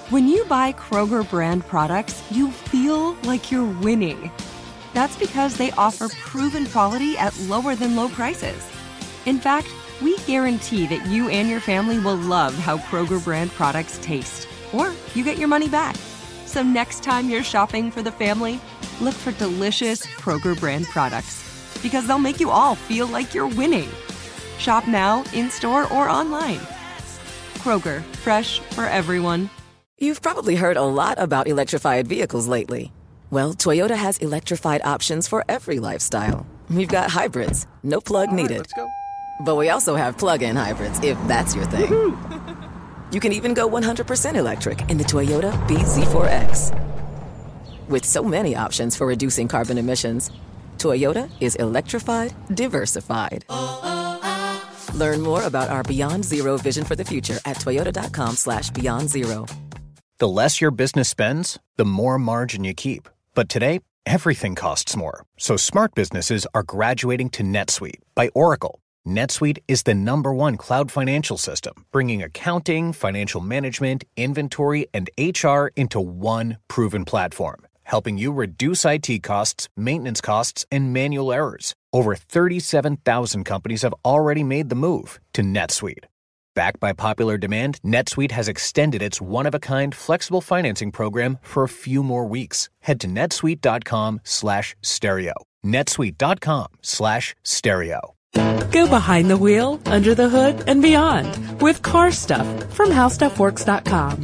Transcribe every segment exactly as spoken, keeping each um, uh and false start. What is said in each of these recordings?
When you buy Kroger brand products, you feel like you're winning. That's because they offer proven quality at lower than low prices. In fact, we guarantee that you and your family will love how Kroger brand products taste, or you get your money back. So next time you're shopping for the family, look for delicious Kroger brand products, because they'll make you all feel like you're winning. Shop now, in-store, or online. Kroger, fresh for everyone. You've probably heard a lot about electrified vehicles lately. Well, Toyota has electrified options for every lifestyle. We've got hybrids, no plug needed. Right, let's go. But we also have plug-in hybrids, if that's your thing. Woo-hoo. You can even go one hundred percent electric in the Toyota B Z four X. With so many options for reducing carbon emissions, Toyota is electrified, diversified. Learn more about our Beyond Zero vision for the future at toyota.com slash beyond zero. The less your business spends, the more margin you keep. But today, everything costs more. So smart businesses are graduating to NetSuite by Oracle. NetSuite is the number one cloud financial system, bringing accounting, financial management, inventory, and H R into one proven platform, helping you reduce I T costs, maintenance costs, and manual errors. Over thirty-seven thousand companies have already made the move to NetSuite. Backed by popular demand, NetSuite has extended its one-of-a-kind flexible financing program for a few more weeks. Head to netsuite.com slash stereo. netsuite.com slash stereo. Go behind the wheel, under the hood, and beyond with Car Stuff from how stuff works dot com.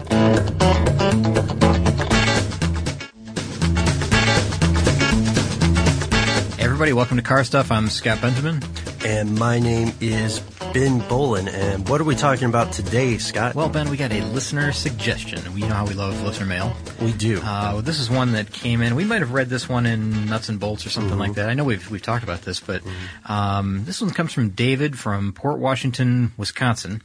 Everybody, welcome to Car Stuff. I'm Scott Benjamin. And my name is Ben Bolin. And what are we talking about today, Scott? Well, Ben, we got a listener suggestion. We know how we love listener mail. We do. Uh, this is one that came in. We might have read this one in Nuts and Bolts or something mm-hmm. like that. I know we've we've talked about this, but mm-hmm. um, this one comes from David from Port Washington, Wisconsin.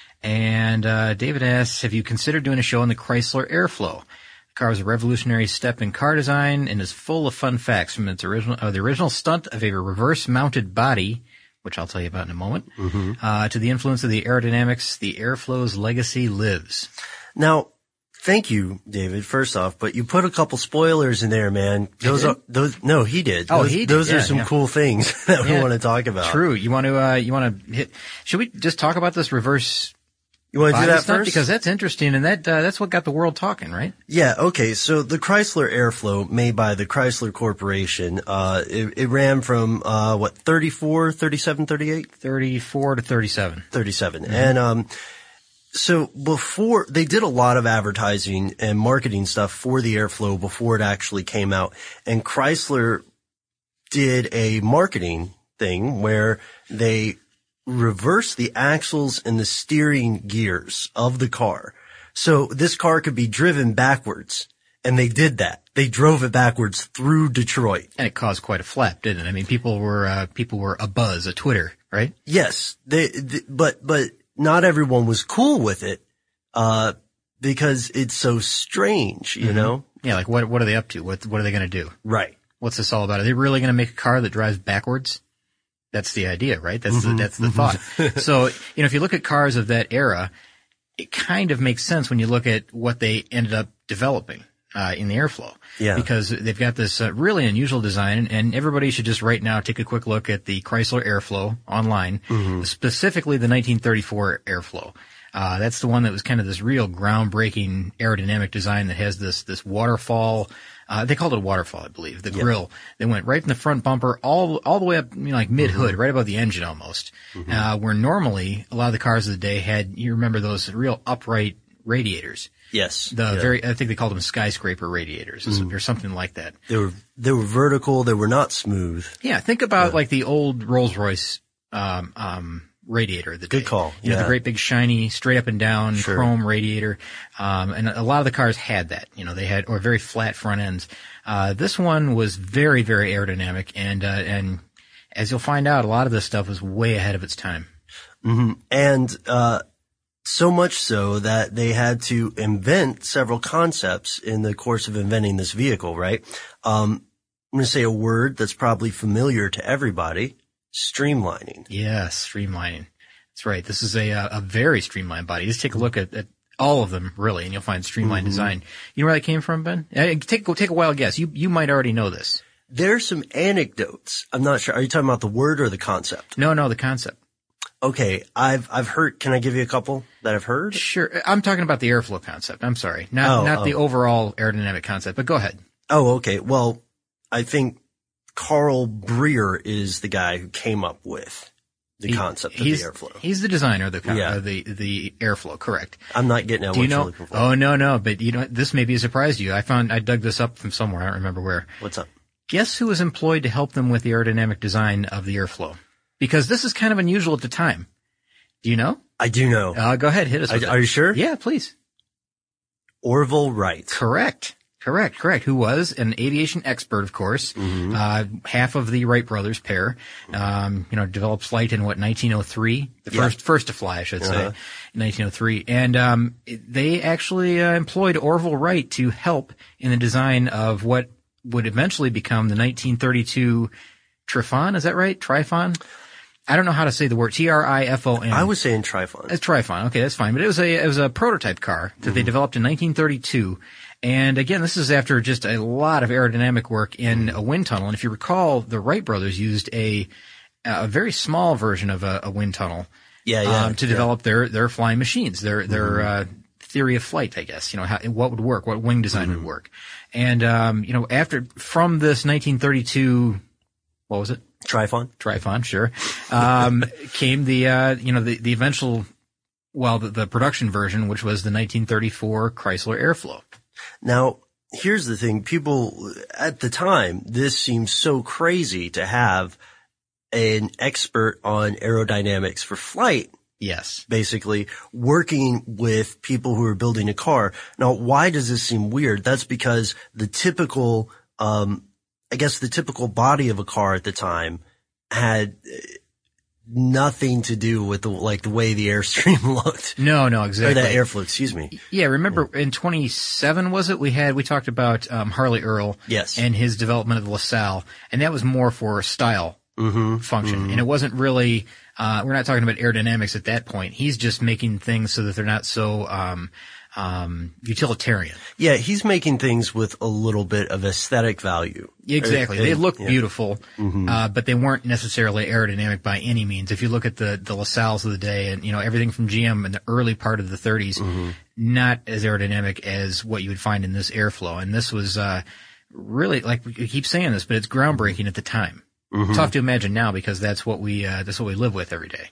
And uh, David asks, have you considered doing a show on the Chrysler Airflow? The car was a revolutionary step in car design and is full of fun facts from its original, uh, the original stunt of a reverse-mounted body, which I'll tell you about in a moment, mm-hmm. uh, to the influence of the aerodynamics. The Airflow's legacy lives. Now, thank you, David, first off, but you put a couple spoilers in there, man. Those are, those, no, he did. Oh, those, he did. Those yeah, are some yeah. cool things that yeah. we want to talk about. True. You want to, uh, you want to hit, should we just talk about this reverse You want to do that stunt? first? Because that's interesting, and that uh, that's what got the world talking, right? Yeah, okay. So the Chrysler Airflow, made by the Chrysler Corporation, uh, it, it ran from, uh, what, thirty-four, thirty-seven, thirty-eight? thirty-four to thirty-seven. thirty-seven. Mm-hmm. And, um, so before, they did a lot of advertising and marketing stuff for the Airflow before it actually came out. And Chrysler did a marketing thing where they reverse the axles and the steering gears of the car. So this car could be driven backwards. And they did that. They drove it backwards through Detroit. And it caused quite a flap, didn't it? I mean, people were, uh, people were abuzz at Twitter, right? Yes. They, they, but, but not everyone was cool with it, uh, because it's so strange, you mm-hmm. know? Yeah. Like what, what are they up to? What, what are they going to do? Right. What's this all about? Are they really going to make a car that drives backwards? That's the idea, right? That's mm-hmm. the, that's the thought. So, you know, if you look at cars of that era, it kind of makes sense when you look at what they ended up developing, uh, in the Airflow. Yeah. Because they've got this uh, really unusual design, and everybody should just right now take a quick look at the Chrysler Airflow online, mm-hmm. specifically the nineteen thirty-four Airflow. Uh, that's the one that was kind of this real groundbreaking aerodynamic design that has this, this waterfall. Uh, they called it a waterfall, I believe. The yep. grill. They went right from the front bumper all, all the way up, you know, like mid-hood, mm-hmm. right above the engine almost. Mm-hmm. Uh, where normally a lot of the cars of the day had, you remember those real upright radiators. Yes. The yeah. very, I think they called them skyscraper radiators mm-hmm. or something like that. They were, they were vertical. They were not smooth. Yeah. Think about yeah. like the old Rolls-Royce, um, um, radiator. The Good day. call. You yeah. know, the great big shiny, straight up and down sure. chrome radiator. Um, and a lot of the cars had that. You know, they had, or very flat front ends. Uh, this one was very, very aerodynamic, and, uh, and as you'll find out, a lot of this stuff was way ahead of its time. Mm-hmm. And, uh, so much so that they had to invent several concepts in the course of inventing this vehicle, right? Um, I'm going to say a word that's probably familiar to everybody. Streamlining. Yes, streamlining. That's right. This is a, a very streamlined body. Just take a look at, at All of them, really, and you'll find streamlined mm-hmm. design. You know where that came from, Ben? Uh, take, take a wild guess. You, you might already know this. There's some anecdotes. I'm not sure. Are you talking about the word or the concept? No, no, the concept. Okay. I've, I've heard, can I give you a couple that I've heard? Sure. I'm talking about the airflow concept. I'm sorry. Not, oh, not oh. the overall aerodynamic concept, but go ahead. Oh, okay. Well, I think Carl Breer is the guy who came up with the he, concept of the airflow. He's the designer of the, con- yeah. uh, the, the airflow, correct. I'm not getting at Do what you know, you're looking for. Oh, no, no, but you know, this may be a surprise to you. I found, I dug this up from somewhere. I don't remember where. What's up? Guess who was employed to help them with the aerodynamic design of the airflow? Because this is kind of unusual at the time. Do you know? I do know. Uh, go ahead, hit us with I, it. Are you sure? Yeah, please. Orville Wright. Correct. Correct, correct. Who was an aviation expert, of course. Mm-hmm. Uh, half of the Wright brothers pair. Um, you know, developed flight in what, nineteen oh three? The yeah. first, first to fly, I should uh-huh. say, in nineteen oh three. And, um, they actually uh, employed Orville Wright to help in the design of what would eventually become the nineteen thirty-two Trifon. Is that right? Trifon? I don't know how to say the word. T R I F O N. I was saying Trifon. It's Trifon. Okay, that's fine. But it was a, it was a prototype car that mm-hmm. they developed in nineteen thirty-two. And again, this is after just a lot of aerodynamic work in a wind tunnel. And if you recall, the Wright brothers used a, a very small version of a, a wind tunnel. Yeah, yeah. Um, to yeah. develop their, their flying machines, their, their, mm-hmm. uh, theory of flight, I guess, you know, how, what would work, what wing design mm-hmm. would work. And, um, you know, after, from this nineteen thirty-two, what was it? Trifon. Trifon, sure. Um, came the, uh, you know, the, the eventual, well, the, the production version, which was the nineteen thirty-four Chrysler Airflow. Now, here's the thing. People, at the time, this seems so crazy to have an expert on aerodynamics for flight. Yes. Basically, working with people who are building a car. Now, why does this seem weird? That's because the typical, um, I guess the typical body of a car at the time had nothing to do with the, like the way the Airstream looked. No, no, exactly. Or that Airflow, excuse me. Yeah, remember in twenty-seven, was it? We had, we talked about, um, Harley Earl. Yes. And his development of the LaSalle. And that was more for style mm-hmm. function. Mm-hmm. And it wasn't really, uh, we're not talking about aerodynamics at that point. He's just making things so that they're not so, um, um, utilitarian. Yeah, he's making things with a little bit of aesthetic value. Exactly. They looked yeah. beautiful, mm-hmm. uh, but they weren't necessarily aerodynamic by any means. If you look at the, the LaSalles of the day and, you know, everything from G M in the early part of the thirties, mm-hmm. not as aerodynamic as what you would find in this Airflow. And this was, uh, really, like we keep saying this, but it's groundbreaking at the time. Mm-hmm. Tough to imagine now because that's what we, uh, that's what we live with every day.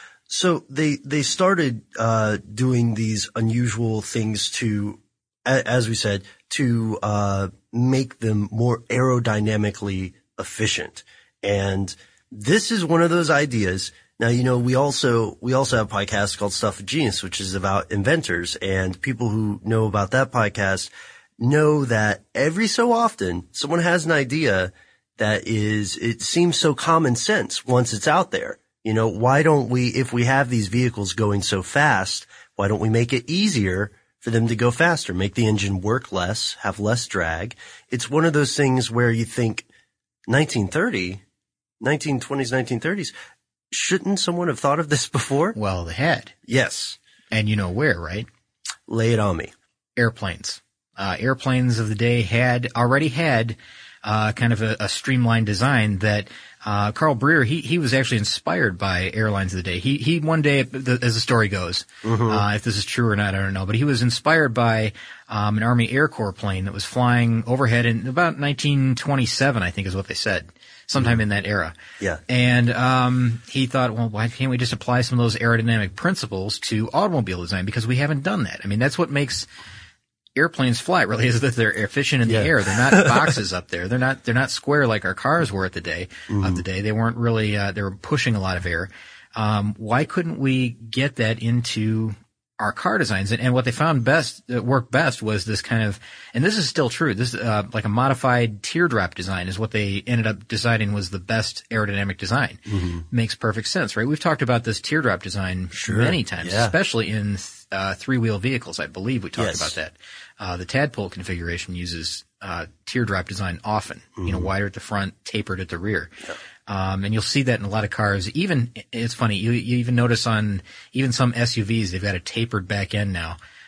So they, they started, uh, doing these unusual things to, as we said, to, uh, make them more aerodynamically efficient. And this is one of those ideas. Now, you know, we also, we also have a podcast called Stuff of Genius, which is about inventors, and people who know about that podcast know that every so often someone has an idea that is, it seems so common sense once it's out there. You know, why don't we, if we have these vehicles going so fast, why don't we make it easier for them to go faster, make the engine work less, have less drag? It's one of those things where you think nineteen thirty, nineteen twenties, nineteen thirties, shouldn't someone have thought of this before? Well, they had. Yes. And you know where, right? Lay it on me. Airplanes. Uh, airplanes of the day had, already had, uh, kind of a, a streamlined design that Uh, Carl Breer, he, he was actually inspired by airlines of the day. He, he one day, as the story goes, mm-hmm. uh, if this is true or not, I don't know, but he was inspired by, um, an Army Air Corps plane that was flying overhead in about nineteen twenty-seven, I think is what they said, sometime mm-hmm. in that era. Yeah. And, um, he thought, well, why can't we just apply some of those aerodynamic principles to automobile design? Because we haven't done that. I mean, that's what makes airplanes fly, really, is that they're efficient in the yeah. air. They're not boxes up there. They're not, they're not square like our cars were at the day mm-hmm. of the day. They weren't really, uh, they were pushing a lot of air. Um, why couldn't we get that into our car designs? And, and what they found best, that worked best was this kind of, and this is still true, this, uh, like a modified teardrop design is what they ended up deciding was the best aerodynamic design. Mm-hmm. Makes perfect sense, right? We've talked about this teardrop design sure. many times, yeah. especially in, uh, three-wheel vehicles. I believe we talked yes. about that. Uh, the Tadpole configuration uses, uh, teardrop design often, mm-hmm. you know, wider at the front, tapered at the rear. Yeah. Um, and you'll see that in a lot of cars. Even, it's funny, you, you even notice on even some S U Vs, they've got a tapered back end now.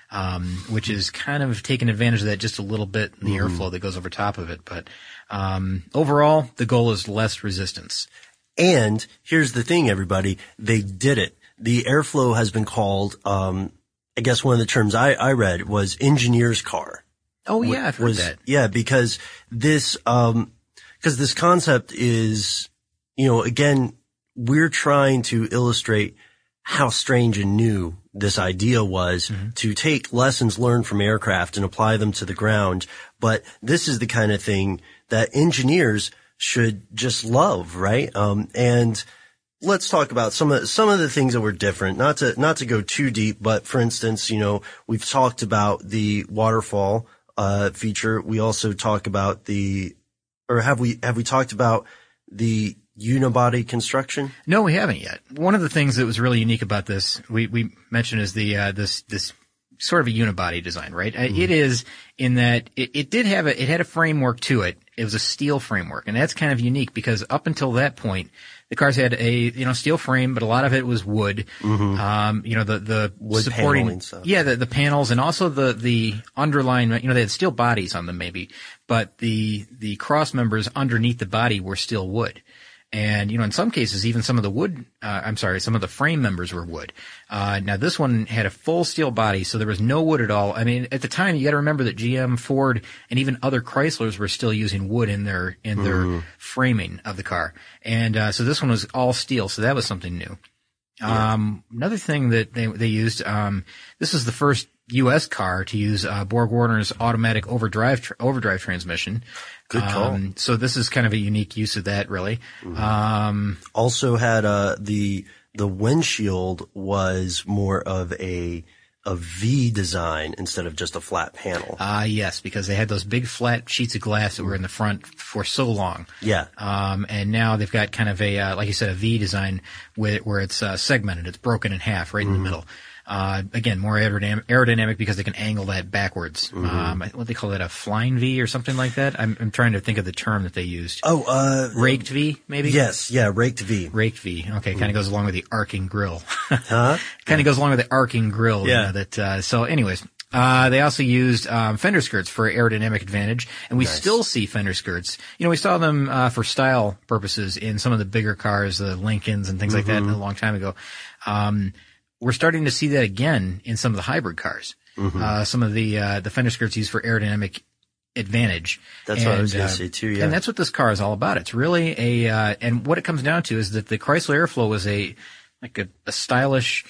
um, which is kind of taking advantage of that just a little bit in the mm. airflow that goes over top of it. But um, overall, the goal is less resistance. And here's the thing, everybody. They did it. The airflow has been called, um, I guess one of the terms I, I read was engineer's car. Oh, yeah, I've heard was, that. Yeah, because this, um, because this concept is, you know, again, we're trying to illustrate how strange and new this idea was mm-hmm. to take lessons learned from aircraft and apply them to the ground. But this is the kind of thing that engineers should just love, right? Um, and let's talk about some of, some of the things that were different, not to, not to go too deep, but for instance, you know, we've talked about the waterfall, uh, feature. We also talk about the, or have we, have we talked about the unibody construction? No, we haven't yet. One of the things that was really unique about this, we, we mentioned is the, uh, this, this sort of a unibody design, right? Mm-hmm. It is in that it, it did have a, it had a framework to it. It was a steel framework, and that's kind of unique because up until that point, the cars had a, you know, steel frame, but a lot of it was wood. Mm-hmm. Um, you know, the, the wood supporting, paneling stuff. Yeah, the, the panels and also the, the underlying, you know, they had steel bodies on them maybe, but the, the cross members underneath the body were still wood. And, you know, in some cases, even some of the wood, uh, I'm sorry, some of the frame members were wood. Uh, now this one had a full steel body, so there was no wood at all. I mean, at the time, you gotta remember that G M, Ford, and even other Chryslers were still using wood in their, in their mm. framing of the car. And, uh, so this one was all steel, so that was something new. Yeah. Um, another thing that they, they used, um, this was the first U S car to use, uh, Borg-Warner's automatic overdrive, tr- overdrive transmission. Good call. Um, so this is kind of a unique use of that, really. Mm-hmm. Um, also had, uh, the, the windshield was more of a, a V design instead of just a flat panel. Ah, uh, yes, because they had those big flat sheets of glass that were in the front for so long. Yeah. Um, and now they've got kind of a, uh, like you said, a V design where, where it's, uh, segmented. It's broken in half right mm-hmm. in the middle. Uh, again, more aerodynamic, aerodynamic because they can angle that backwards. Mm-hmm. Um, what they call that, a flying V or something like that? I'm, I'm trying to think of the term that they used. Oh, uh. Raked V, maybe? Yes, yeah, raked V. Raked V. Okay, mm-hmm. kind of goes along with the arcing grill. Huh? Kind of yeah. goes along with the arcing grill. Yeah. You know, that, uh, so anyways. Uh, they also used, um, fender skirts for aerodynamic advantage, and we nice. still see fender skirts. You know, we saw them, uh, for style purposes in some of the bigger cars, the Lincolns and things mm-hmm. like that a long time ago. Um, We're starting to see that again in some of the hybrid cars. Mm-hmm. Uh, some of the, uh, the fender skirts used for aerodynamic advantage. That's and, what I was going to uh, say too, yeah. And that's what this car is all about. It's really a, uh, and what it comes down to is that the Chrysler Airflow was a, like a, a stylish,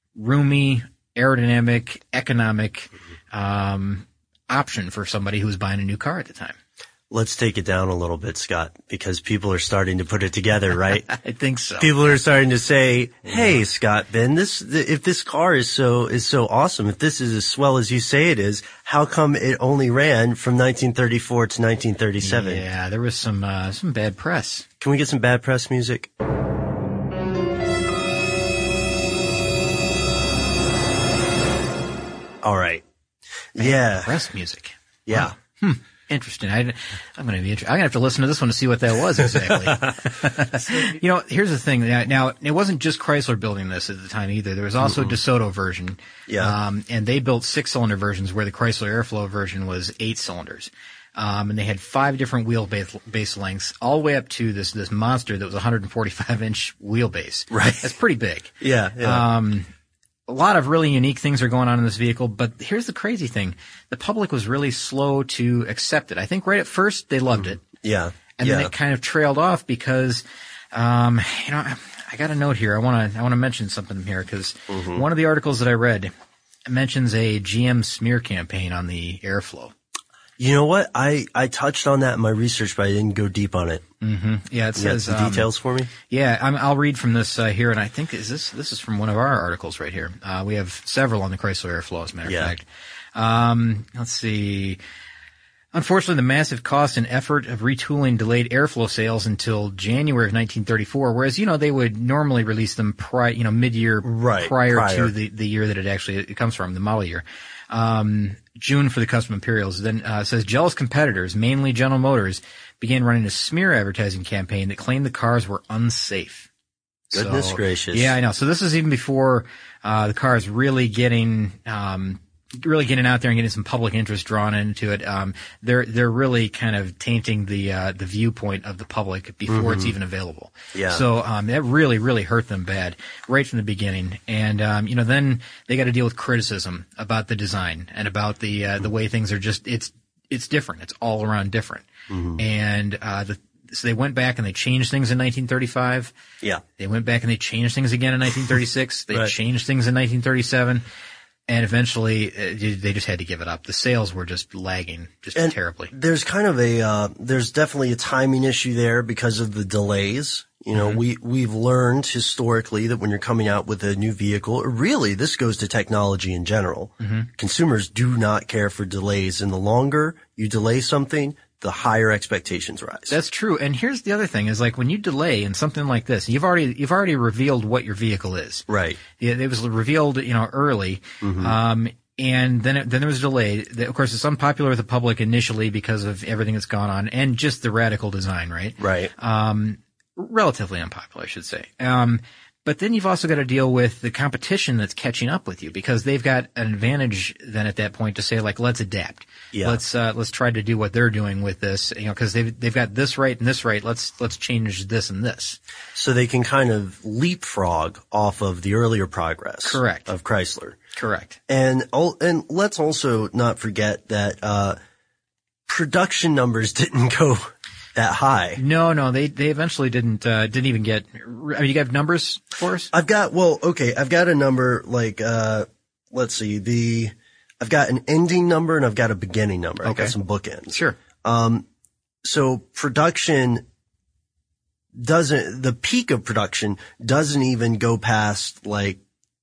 roomy, aerodynamic, economic, um, option for somebody who was buying a new car at the time. Let's take it down a little bit, Scott, because people are starting to put it together, right? I think so. People are starting to say, "Hey, yeah. Scott, Ben, this if this car is so is so awesome, if this is as swell as you say it is, how come it only ran from nineteen thirty-four to nineteen thirty-seven?" Yeah, there was some uh, some bad press. Can we get some bad press music? All right. Bad yeah. Press music. Yeah. Wow. Hmm. Interesting. I, I'm going to be. Inter- I'm going to have to listen to this one to see what that was exactly. You know, here's the thing. Now, now, it wasn't just Chrysler building this at the time either. There was also mm-hmm. a DeSoto version. Yeah. Um, and they built six-cylinder versions where the Chrysler Airflow version was eight cylinders. Um, and they had five different wheelbase base lengths, all the way up to this this monster that was one hundred forty-five inch wheelbase. Right. That's pretty big. Yeah. yeah. Um, A lot of really unique things are going on in this vehicle, but here's the crazy thing. The public was really slow to accept it. I think right at first they loved it. Yeah. And yeah. then it kind of trailed off because, um, you know, I, I got a note here. I want to, I want to mention something here because mm-hmm. one of the articles that I read mentions a G M smear campaign on the Airflow. You know what? I, I touched on that in my research, but I didn't go deep on it. Mm-hmm. Yeah, it you says got some details um, for me. Yeah, I'm, I'll read from this uh, here, and I think is this this is from one of our articles right here. Uh, we have several on the Chrysler Airflow, as a matter of yeah. fact. Um, let's see. Unfortunately, the massive cost and effort of retooling delayed Airflow sales until January of nineteen thirty-four, whereas, you know, they would normally release them pri- you know, mid-year right, prior, prior to the, the year that it actually it comes from, the model year. Um, June for the Custom Imperials. Then uh, says jealous competitors, mainly General Motors, began running a smear advertising campaign that claimed the cars were unsafe. Goodness so, gracious. Yeah, I know. So this is even before uh the cars really getting um really getting out there and getting some public interest drawn into it. Um, they're they're really kind of tainting the uh, the viewpoint of the public before mm-hmm. it's even available. Yeah. So um, that really really hurt them bad right from the beginning. And um, you know, then they got to deal with criticism about the design and about the uh, the way things are just it's it's different. It's all around different. Mm-hmm. And uh, the so they went back and they changed things in nineteen thirty-five. Yeah. They went back and they changed things again in nineteen thirty-six. They right. changed things in nineteen thirty-seven. And eventually, uh, they just had to give it up. The sales were just lagging, just and terribly. There's kind of a, uh, there's definitely a timing issue there because of the delays. You know, mm-hmm. we, we've learned historically that when you're coming out with a new vehicle, or really this goes to technology in general, mm-hmm. consumers do not care for delays. And the longer you delay something, the higher expectations rise. That's true. And here's the other thing is like when you delay in something like this, you've already, you've already revealed what your vehicle is. Right. It, it was revealed, you know, early. Mm-hmm. Um, and then, it, then there was a delay. Of course, it's unpopular with the public initially because of everything that's gone on and just the radical design, right? Right. Um, relatively unpopular, I should say. Um, But then you've also got to deal with the competition that's catching up with you because they've got an advantage then at that point to say like, let's adapt. Yeah. Let's, uh, let's try to do what they're doing with this, you know, cause they've, they've got this right and this right. Let's, let's change this and this. So they can kind of leapfrog off of the earlier progress. Correct. Of Chrysler. Correct. And, and let's also not forget that, uh, production numbers didn't go that high. No, no, they, they eventually didn't, uh, didn't even get, I mean, you got numbers for us? I've got, well, okay, I've got a number like, uh, let's see, the, I've got an ending number and I've got a beginning number. Okay. I've got some bookends. Sure. Um, so production doesn't, the peak of production doesn't even go past like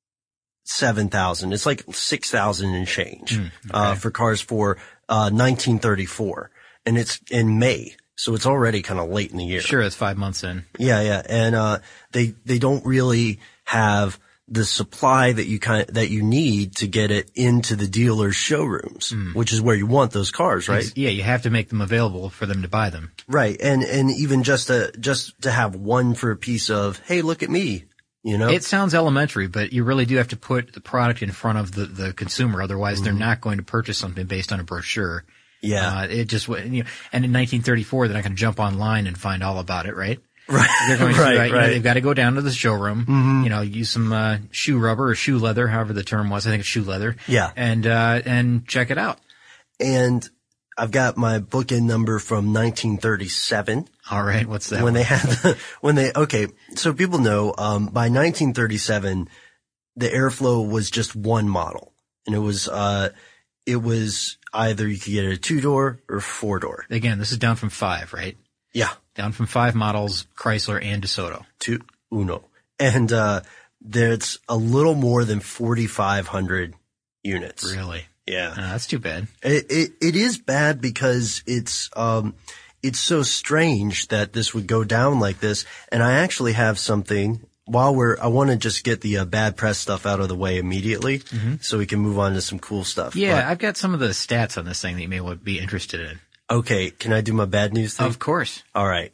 seven thousand. It's like six thousand and change, mm, okay. uh, for cars for, uh, nineteen thirty-four. And it's in May. So it's already kind of late in the year. Sure, it's five months in. Yeah, yeah. And, uh, they, they don't really have the supply that you kind of, that you need to get it into the dealer's showrooms, mm. which is where you want those cars, right? Yeah, you have to make them available for them to buy them. Right. And, and even just to, just to have one for a piece of, hey, look at me, you know? It sounds elementary, but you really do have to put the product in front of the, the consumer. Otherwise, mm-hmm. they're not going to purchase something based on a brochure. Yeah. Uh, it just, you know, and in nineteen thirty-four, they're not going to jump online and find all about it, right? Right. They're going right, to, uh, you right. know, they've got to go down to the showroom, mm-hmm. you know, use some, uh, shoe rubber or shoe leather, however the term was. I think it's shoe leather. Yeah. And, uh, and check it out. And I've got my bookend number from nineteen thirty-seven. All right. What's that? When one? they had the, when they, okay. So people know, um, by nineteen thirty-seven, the Airflow was just one model and it was, uh, it was either you could get a two door or four door. Again, this is down from five, right? Yeah. Down from five models, Chrysler and DeSoto. Two, uno. And, uh, there's a little more than forty-five hundred units. Really? Yeah. Uh, that's too bad. It, it, it is bad because it's, um, it's so strange that this would go down like this. And I actually have something while we're, I want to just get the uh, bad press stuff out of the way immediately mm-hmm. so we can move on to some cool stuff. Yeah. But, I've got some of the stats on this thing that you may be interested in. Okay. Can I do my bad news thing? Of course. All right.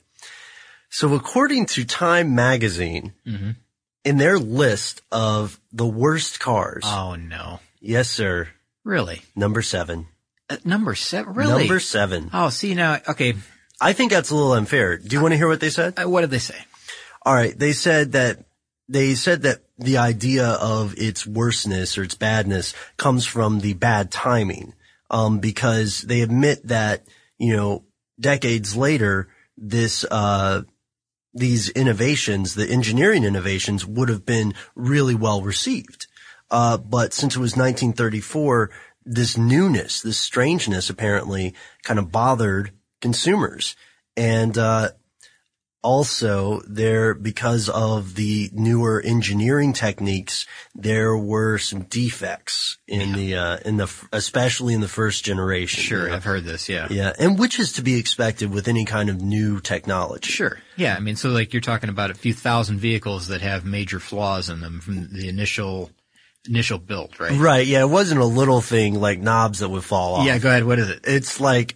So according to Time Magazine, mm-hmm. in their list of the worst cars. Oh, no. Yes, sir. Really? Number seven. Uh, number seven? Really? Number seven. Oh, see now, okay. I think that's a little unfair. Do you uh, want to hear what they said? Uh, what did they say? All right. They said that, they said that the idea of its worstness or its badness comes from the bad timing. Um, because they admit that, you know, decades later, this, uh, these innovations, the engineering innovations would have been really well received. Uh, but since it was nineteen thirty-four, this newness, this strangeness apparently kind of bothered consumers. And, uh, also there, because of the newer engineering techniques, there were some defects in yeah. the, uh, in the, especially in the first generation. Sure. You know? I've heard this. Yeah. Yeah. And which is to be expected with any kind of new technology. Sure. Yeah. I mean, so like you're talking about a few thousand vehicles that have major flaws in them from the initial initial build, right? Right. Yeah. It wasn't a little thing like knobs that would fall off. Yeah. Go ahead. What is it? It's like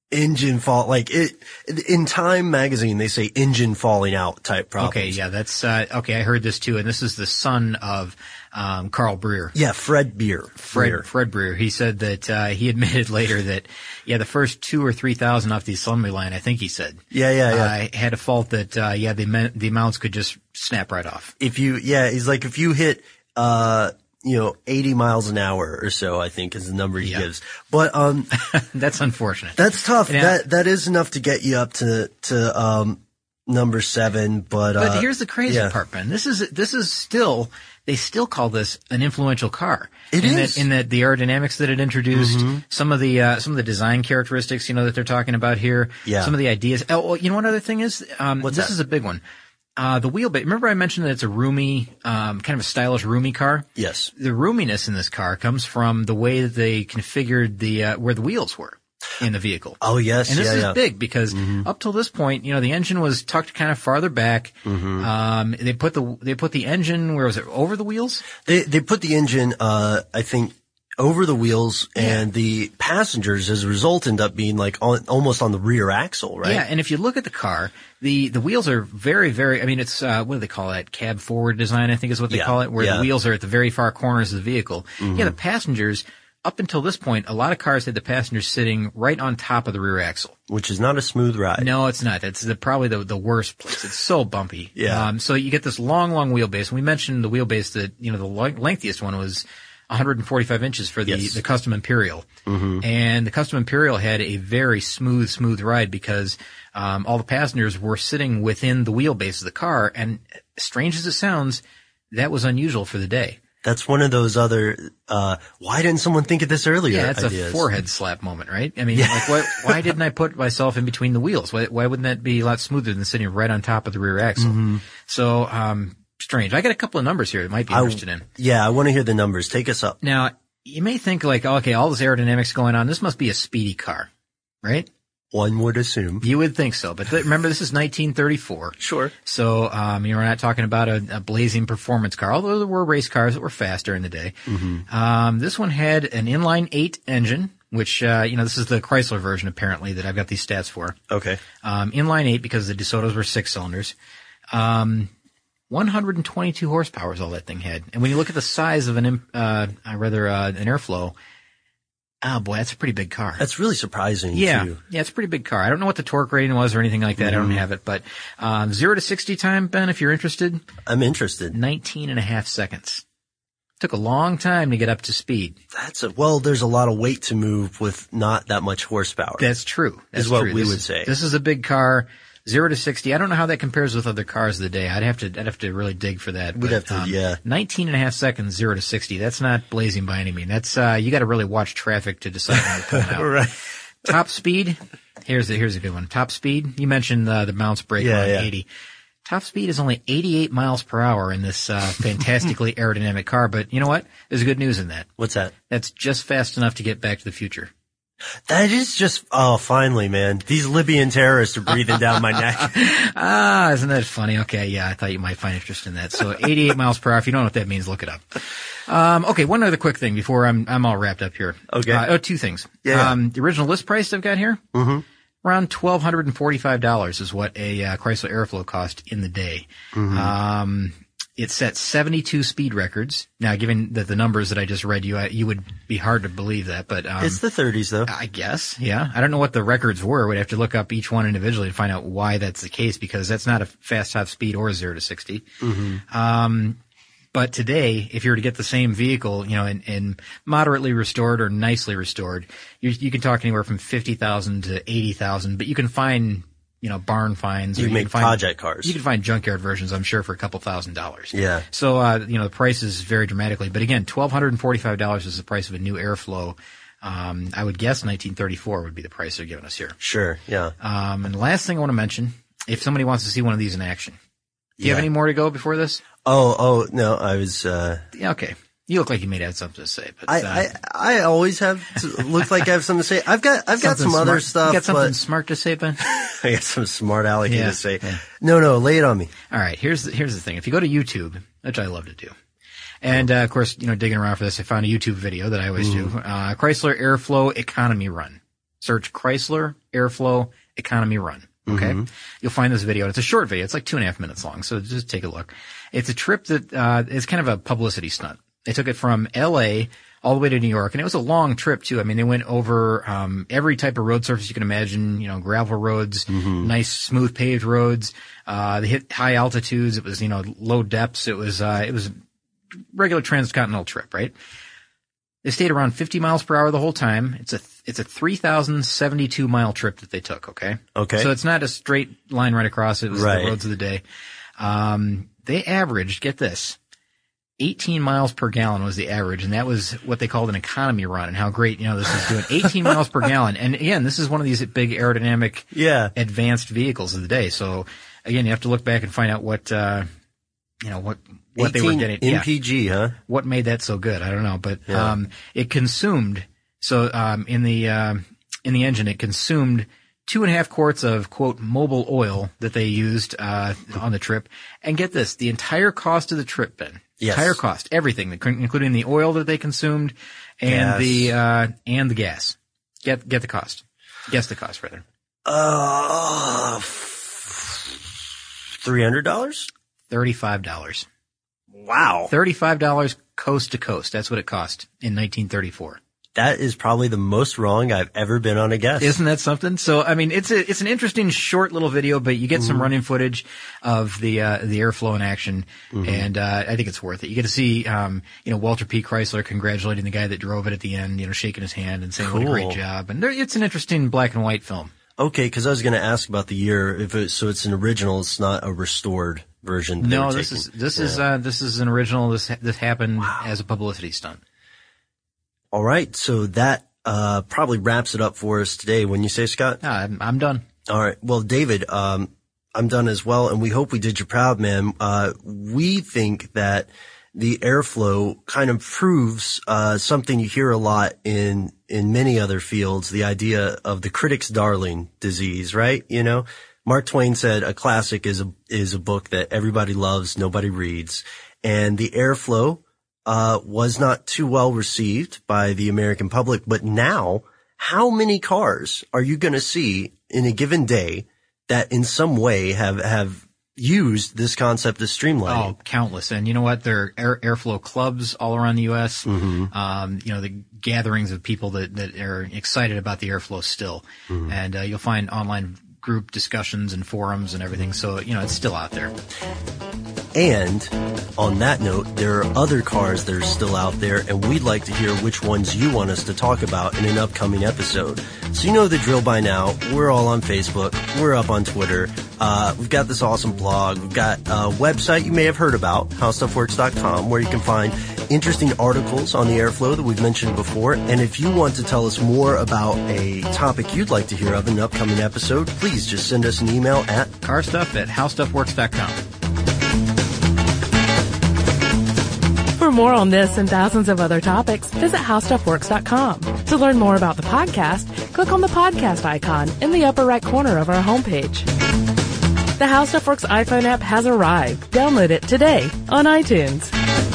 engine fall, like it, in Time magazine, they say engine falling out type problems. Okay, yeah, that's, uh, okay, I heard this too, and this is the son of, um, Carl Breer. Yeah, Fred Beer. Fred, Breer. Fred Breer. He said that, uh, he admitted later that, yeah, the first two or three thousand off the assembly line, I think he said. Yeah, yeah, yeah. Uh, had a fault that, uh, yeah, the, the mounts could just snap right off. If you, yeah, he's like, if you hit, uh, you know, eighty miles an hour or so, I think is the number he yeah. gives. But, um, that's unfortunate. That's tough. Yeah. That, that is enough to get you up to, to, um, number seven, but, But uh, here's the crazy yeah. part, Ben. This is, this is still, they still call this an influential car. It in is. That, in that the aerodynamics that it introduced, Mm-hmm. some of the, uh, some of the design characteristics, you know, that they're talking about here. Yeah. Some of the ideas. Oh, well, you know what other thing is? Um, What's this that? is a big one. Uh, the wheelbase. Remember I mentioned that it's a roomy, um, kind of a stylish roomy car? Yes. The roominess in this car comes from the way that they configured the, uh, where the wheels were in the vehicle. Oh, yes. And this yeah, is yeah. big because Mm-hmm. up till this point, you know, the engine was tucked kind of farther back. Mm-hmm. Um, they put the, they put the engine, where was it, over the wheels? They, they put the engine, uh, I think, over the wheels, Yeah. and the passengers, as a result, end up being like on, almost on the rear axle, right? Yeah, and if you look at the car, the, the wheels are very, very, I mean, it's, uh, what do they call that? Cab forward design, I think is what they Yeah, call it, where yeah. the wheels are at the very far corners of the vehicle. Mm-hmm. Yeah, the passengers, up until this point, a lot of cars had the passengers sitting right on top of the rear axle. Which is not a smooth ride. No, it's not. It's the, probably the, the worst place. It's so bumpy. Yeah. Um, so you get this long, long wheelbase. And we mentioned the wheelbase that, you know, the long, lengthiest one was one hundred forty-five inches for the, Yes. the Custom Imperial. Mm-hmm. And the Custom Imperial had a very smooth, smooth ride because, um, all the passengers were sitting within the wheelbase of the car. And strange as it sounds, that was unusual for the day. That's one of those other, uh, why didn't someone think of this earlier? Yeah, it's ideas. a forehead slap moment, right? I mean, like, what, why didn't I put myself in between the wheels? Why, why wouldn't that be a lot smoother than sitting right on top of the rear axle? Mm-hmm. So, um, strange. I got a couple of numbers here that might be I- interested in. Yeah, I want to hear the numbers. Take us up. Now, you may think like, okay, all this aerodynamics going on, this must be a speedy car, right? One would assume. You would think so, but th- remember, this is nineteen thirty-four. Sure. So, um, you know, we're not talking about a, a blazing performance car, although there were race cars that were faster in the day. Mm-hmm. Um, this one had an inline eight engine, which, uh, you know, this is the Chrysler version apparently that I've got these stats for. Okay. Um, inline eight because the DeSotos were six cylinders. Um, one hundred twenty-two horsepower is all that thing had. And when you look at the size of an, im- uh, rather, uh, an airflow, oh boy, that's a pretty big car. That's really surprising. Yeah, too. yeah, it's a pretty big car. I don't know what the torque rating was or anything like that. I don't have it, but um, zero to sixty time, Ben, if you're interested, I'm interested. nineteen and a half seconds. Took a long time to get up to speed. That's a, well, there's a lot of weight to move with not that much horsepower. That's true. That's Is what true. we This would is- say. This is a big car. Zero to sixty. I don't know how that compares with other cars of the day. I'd have to, I'd have to really dig for that. We'd but, have to, um, yeah. nineteen and a half seconds, zero to sixty. That's not blazing by any means. That's, uh, you gotta really watch traffic to decide when you're pulling out. Right. Top speed. Here's a, here's a good one. Top speed. You mentioned, uh, the mounts brake Yeah, on yeah. eighty. Top speed is only eighty-eight miles per hour in this, uh, fantastically aerodynamic car, but you know what? There's good news in that. What's that? That's just fast enough to get Back to the Future. That is just, oh, finally, man. These Libyan terrorists are breathing down my neck. Ah, isn't that funny? Okay, yeah, I thought you might find interest in that. So eighty-eight miles per hour. If you don't know what that means, look it up. Um, okay, one other quick thing before I'm I'm all wrapped up here. Okay. Uh, oh, two things. Yeah. Um, the original list price I've got here, mm-hmm. around twelve hundred and forty-five dollars is what a uh, Chrysler Airflow cost in the day. Mm-hmm. Um, it set seventy-two speed records. Now, given that the numbers that I just read you, I, you would be hard to believe that, but um, It's the thirties, though. I guess, yeah. I don't know what the records were. We'd have to look up each one individually to find out why that's the case, because that's not a fast top speed or a zero to sixty. Mm-hmm. Um, but today, if you were to get the same vehicle, you know, in, in moderately restored or nicely restored, you, you can talk anywhere from fifty thousand to eighty thousand, but you can find, you know, barn finds. You or can make can find, project cars. You can find junkyard versions, I'm sure, for a couple thousand dollars. Yeah. So, uh, you know, the prices vary dramatically. But again, twelve hundred forty-five dollars is the price of a new Airflow. Um, I would guess nineteen thirty-four would be the price they're giving us here. Sure, yeah. Um, and the last thing I want to mention, if somebody wants to see one of these in action, do you Yeah. have any more to go before this? Oh, oh, no, I was, uh, Yeah, okay. You look like you may have something to say, but, I, uh, I, I always have to look like I have something to say. I've got, I've got something some other smart- stuff, You got something but smart to say, Ben? I got some smart alecky Yeah, to say. yeah. No, no, lay it on me. All right, here's the, here's the thing. If you go to YouTube, which I love to do, and uh, of course, you know, digging around for this, I found a YouTube video that I always do. Uh, Chrysler Airflow Economy Run. Search Chrysler airflow economy run. Okay. Mm-hmm. You'll find this video. It's a short video. It's like two and a half minutes long. So just take a look. It's a trip that, uh, is kind of a publicity stunt. They took it from L A all the way to New York, and it was a long trip too. I mean, they went over, um, every type of road surface you can imagine, you know, gravel roads, mm-hmm. nice smooth paved roads. Uh, they hit high altitudes. It was, you know, low depths. It was, uh, it was a regular transcontinental trip, right? They stayed around fifty miles per hour the whole time. It's a, it's a three thousand seventy-two mile trip that they took, okay? Okay. So it's not a straight line right across. It was right. the roads of the day. Um, they averaged, get this, eighteen miles per gallon was the average, and that was what they called an economy run, and how great, you know, this is doing. eighteen miles per gallon. And again, this is one of these big aerodynamic, yeah. advanced vehicles of the day. So again, you have to look back and find out what, uh, you know, what, what they were getting. M P G, yeah. huh? What made that so good? I don't know, but, yeah. um, it consumed, so, um, in the, uh, in the engine, it consumed two and a half quarts of, quote, mobile oil that they used, uh, on the trip. And get this, the entire cost of the trip, Ben. Yes. Entire cost, everything, including the oil that they consumed and gas. the, uh, and the gas. Get, get the cost. Guess the cost, rather. Uh, three hundred dollars? thirty-five dollars. Wow. thirty-five dollars coast to coast. That's what it cost in nineteen thirty-four. That is probably the most wrong I've ever been on a guess. Isn't that something? So, I mean, it's a, it's an interesting short little video, but you get some mm-hmm. running footage of the, uh, the airflow in action. Mm-hmm. And, uh, I think it's worth it. You get to see, um, you know, Walter P. Chrysler congratulating the guy that drove it at the end, you know, shaking his hand and saying, cool. what a great job. And there, it's an interesting black and white film. Okay. Cause I was going to ask about the year. If it, so it's an original, it's not a restored version. No, this taking. is, this yeah. is, uh, this is an original. This, this happened wow. as a publicity stunt. All right. So that, Uh, probably wraps it up for us today. When you say, Scott? Uh, I'm, I'm done. All right. Well, David, um, I'm done as well. And we hope we did you proud, man. Uh, we think that the airflow kind of proves, uh, something you hear a lot in, in many other fields, the idea of the critic's darling disease, right? You know, Mark Twain said a classic is a, is a book that everybody loves, nobody reads. And the airflow, Uh, was not too well received by the American public. But now, how many cars are you going to see in a given day that in some way have, have used this concept of streamlining? Oh, countless. And you know what? There are air, airflow clubs all around the U S. Mm-hmm. Um, you know, the gatherings of people that, that are excited about the airflow still. Mm-hmm. And, uh, you'll find online group discussions and forums and everything. So, you know, it's still out there. And on that note, there are other cars that are still out there, and we'd like to hear which ones you want us to talk about in an upcoming episode. So you know the drill by now. We're all on Facebook. We're up on Twitter. Uh, we've got this awesome blog. We've got a website you may have heard about, how stuff works dot com, where you can find interesting articles on the airflow that we've mentioned before. And if you want to tell us more about a topic you'd like to hear of in an upcoming episode, please just send us an email at carstuff at how stuff works dot com. For more on this and thousands of other topics, visit how stuff works dot com. To learn more about the podcast, click on the podcast icon in the upper right corner of our homepage. The How Stuff Works iPhone app has arrived. Download it today on iTunes.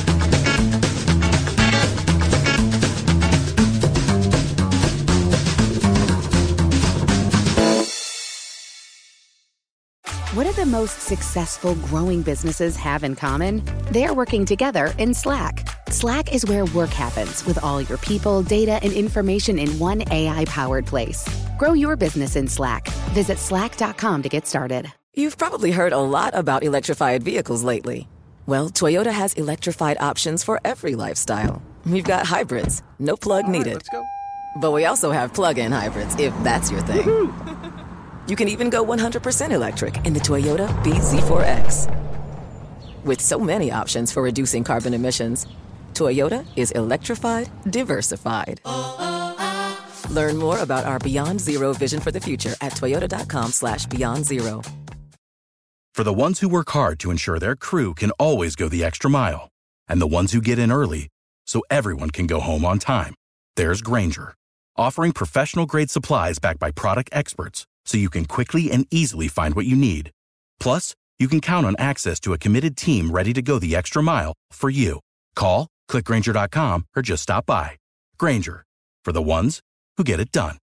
What do the most successful growing businesses have in common? They're working together in Slack. Slack is where work happens with all your people, data, and information in one A I-powered place. Grow your business in Slack. Visit slack dot com to get started. You've probably heard a lot about electrified vehicles lately. Well, Toyota has electrified options for every lifestyle. We've got hybrids, no plug All right, needed. let's go. But we also have plug-in hybrids, if that's your thing. You can even go one hundred percent electric in the Toyota B Z four X. With so many options for reducing carbon emissions, Toyota is electrified, diversified. Learn more about our Beyond Zero vision for the future at toyota.com slash beyond zero. For the ones who work hard to ensure their crew can always go the extra mile, and the ones who get in early so everyone can go home on time, there's Grainger, offering professional-grade supplies backed by product experts so you can quickly and easily find what you need. Plus, you can count on access to a committed team ready to go the extra mile for you. Call, click Grainger dot com, or just stop by. Grainger, for the ones who get it done.